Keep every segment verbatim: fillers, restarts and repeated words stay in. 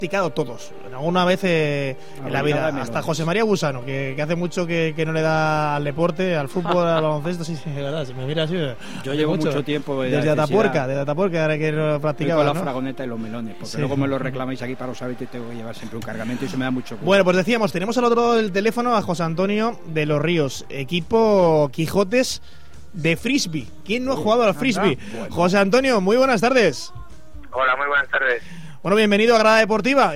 practicado todos, alguna vez eh, en la vida, hasta José María Gusano, que, que hace mucho que, que no le da al deporte, al fútbol, al baloncesto, sí, sí, de verdad, si me mira así. Yo llevo mucho, mucho tiempo desde Atapuerca, desde Atapuerca, ahora que no practicaba, la ¿no? fragoneta y los melones, porque sí. luego me lo reclamáis aquí para los hábitos y tengo que llevar siempre un cargamento y eso me da mucho gusto. Bueno, pues decíamos, tenemos al otro lado del teléfono a José Antonio de los Ríos, equipo Quijotes de frisbee. ¿Quién no ha jugado al frisbee? Bueno. José Antonio, muy buenas tardes. Hola, muy buenas tardes. Bueno, bienvenido a Grada Deportiva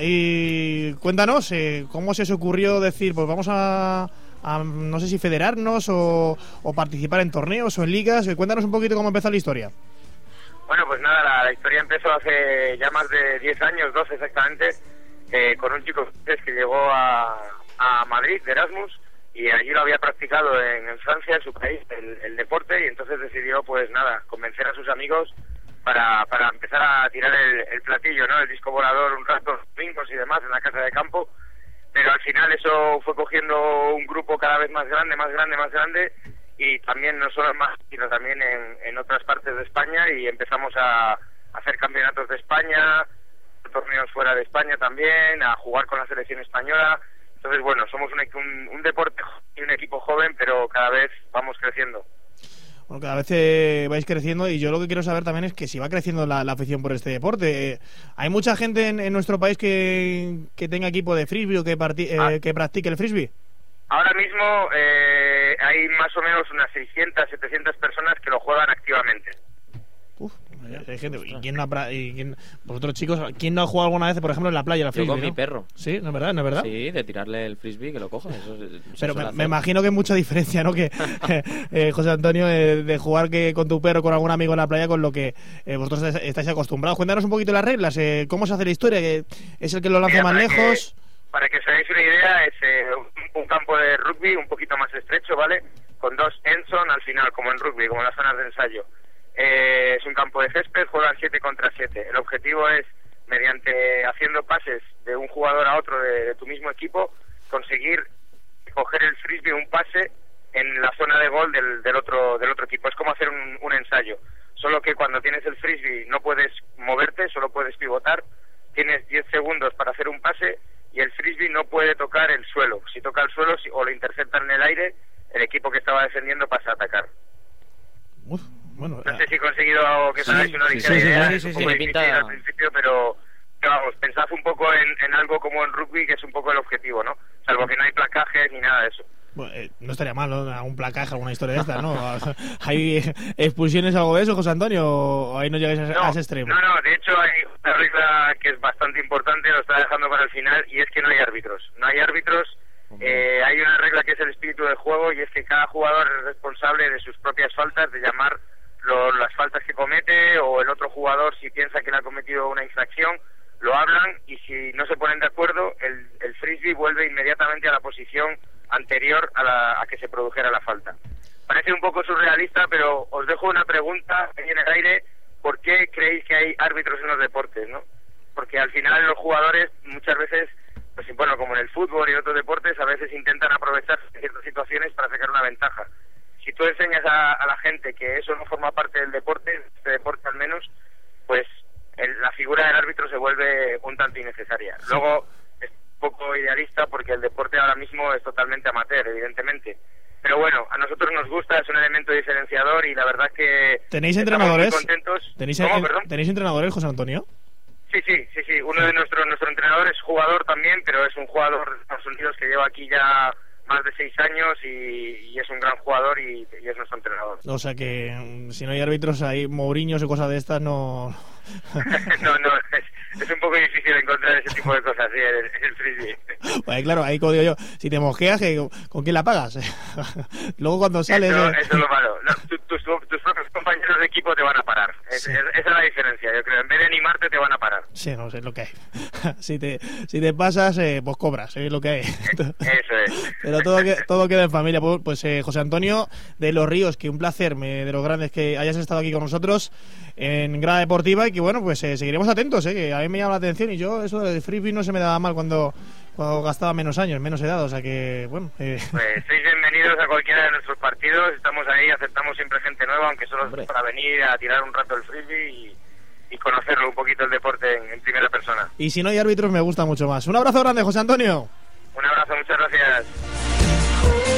y cuéntanos, eh, ¿cómo se os ocurrió decir, pues vamos a, a no sé si federarnos o, o participar en torneos o en ligas? Cuéntanos un poquito cómo empezó la historia. Bueno, pues nada, la, la historia empezó hace ya más de diez años, doce exactamente, eh, con un chico que llegó a, a Madrid de Erasmus y allí lo había practicado en, en Francia, en su país, el, el deporte, y entonces decidió, pues nada, convencer a sus amigos para para empezar a tirar el, el platillo, ¿no? El disco volador un rato, los domingos y demás en la casa de campo, pero al final eso fue cogiendo un grupo cada vez más grande, más grande, más grande, y también no solo en Madrid, sino también en, en otras partes de España, y empezamos a hacer campeonatos de España, torneos fuera de España también, a jugar con la selección española. Entonces, bueno, somos un, un, un deporte y un equipo joven, pero cada vez vamos creciendo. Bueno, cada vez eh, vais creciendo y yo lo que quiero saber también es que si va creciendo la, la afición por este deporte. Eh, ¿Hay mucha gente en, en nuestro país que, que tenga equipo de frisbee o que, parti, eh, ah. que practique el frisbee? Ahora mismo eh, hay más o menos unas seiscientas, setecientas personas que lo juegan activamente. Uf, hay gente. ¿Y quién no ha, y quién, vosotros chicos, quién no ha jugado alguna vez, por ejemplo, en la playa, la frisbee? Yo con ¿no? mi perro. Sí, ¿no es verdad? ¿No es verdad? Sí, de tirarle el frisbee que lo coja. Eso, eso Pero me, me imagino que hay mucha diferencia, ¿no? Que eh, José Antonio, eh, de jugar que con tu perro, con algún amigo en la playa, con lo que eh, vosotros estáis acostumbrados. Cuéntanos un poquito las reglas, eh, cómo se hace la historia, que es el que lo lanza Mira, más lejos. Que, para que os hagáis una idea, es eh, un, un campo de rugby un poquito más estrecho, ¿vale? Con dos endzone al final, como en rugby, como en las zonas de ensayo. Eh, es un campo de césped, juegan siete contra siete. El objetivo es, mediante haciendo pases de un jugador a otro de, de tu mismo equipo, conseguir coger el frisbee, un pase en la zona de gol del, del otro del otro equipo. Es como hacer un, un ensayo, solo que cuando tienes el frisbee no puedes moverte, solo puedes pivotar, tienes diez segundos para hacer un pase y el frisbee no puede tocar el suelo. Si toca el suelo si, o lo interceptan en el aire, el equipo que estaba defendiendo pasa a atacar. Uf. Bueno, no sé si he conseguido que os hagáis una ligera idea, es un poco difícil al principio, pero, pero vamos, pensad un poco en, en algo como en rugby, que es un poco el objetivo, ¿no? Salvo que no hay placajes ni nada de eso. Bueno, eh, no estaría mal, ¿no? Algún placaje, alguna historia de esta, ¿no? ¿Hay expulsiones o algo de eso, José Antonio, o ahí no llegáis a, no, a ese extremo? No, no, de hecho hay una regla que es bastante importante, lo está dejando para el final, y es que no hay árbitros. No hay árbitros, eh, hay una regla que es el espíritu del juego, y es que cada jugador es responsable de sus propias faltas, de llamar Lo, las faltas que comete, o el otro jugador, si piensa que le ha cometido una infracción, lo hablan, y si no se ponen de acuerdo, el, el frisbee vuelve inmediatamente a la posición anterior a, la, a que se produjera la falta. Parece un poco surrealista, pero os dejo una pregunta ahí en el aire: ¿por qué creéis que hay árbitros en los deportes, no? Porque al final los jugadores muchas veces, pues bueno, como en el fútbol y en otros deportes, a veces intentan aprovechar ciertas situaciones para sacar una ventaja. Si tú enseñas a, a la gente que eso no forma parte del deporte, este deporte al menos, pues el, la figura del árbitro se vuelve un tanto innecesaria. Sí. Luego, es un poco idealista porque el deporte ahora mismo es totalmente amateur, evidentemente. Pero bueno, a nosotros nos gusta, es un elemento diferenciador y la verdad que... ¿Tenéis entrenadores? Muy contentos. ¿Tenéis, ¿Cómo, perdón? ¿Tenéis entrenadores, José Antonio? Sí, sí, sí, sí. Uno sí. de nuestros nuestro entrenador es jugador también, pero es un jugador de Estados Unidos que lleva aquí ya más de seis años y, y es un gran jugador y, y es nuestro entrenador. O sea que um, si no hay árbitros, hay Mourinhos y cosas de estas, no... no, no, es, es un poco difícil encontrar ese tipo de cosas, sí, el, el frisbee. Pues claro, ahí como digo yo, si te mosqueas, ¿con quién la pagas? Luego cuando sales... Eso, eh... eso es lo malo. No, tu, tus, tus propios compañeros de equipo te van a parar. Es, sí. es, esa es la diferencia, yo creo. En vez de animarte, te van a parar. Sí, no sé, es lo que hay. si, te, si te pasas, eh, pues cobras, es lo que hay. Eso es. Pero todo, que, todo queda en familia. Pues eh, José Antonio de los Ríos, que un placer, me, de los grandes, que hayas estado aquí con nosotros en Grada Deportiva y que bueno, pues eh, seguiremos atentos, eh, que a mí me llama la atención y yo eso del frisbee no se me daba mal cuando, cuando gastaba menos años, menos edad, o sea que bueno. Eh. Pues sois bienvenidos a cualquiera de nuestros partidos, estamos ahí, aceptamos siempre gente nueva, aunque solo es para venir a tirar un rato el frisbee y, y conocerlo un poquito el deporte en, en primera persona. Y si no hay árbitros me gusta mucho más. Un abrazo grande, José Antonio. Un abrazo, muchas gracias.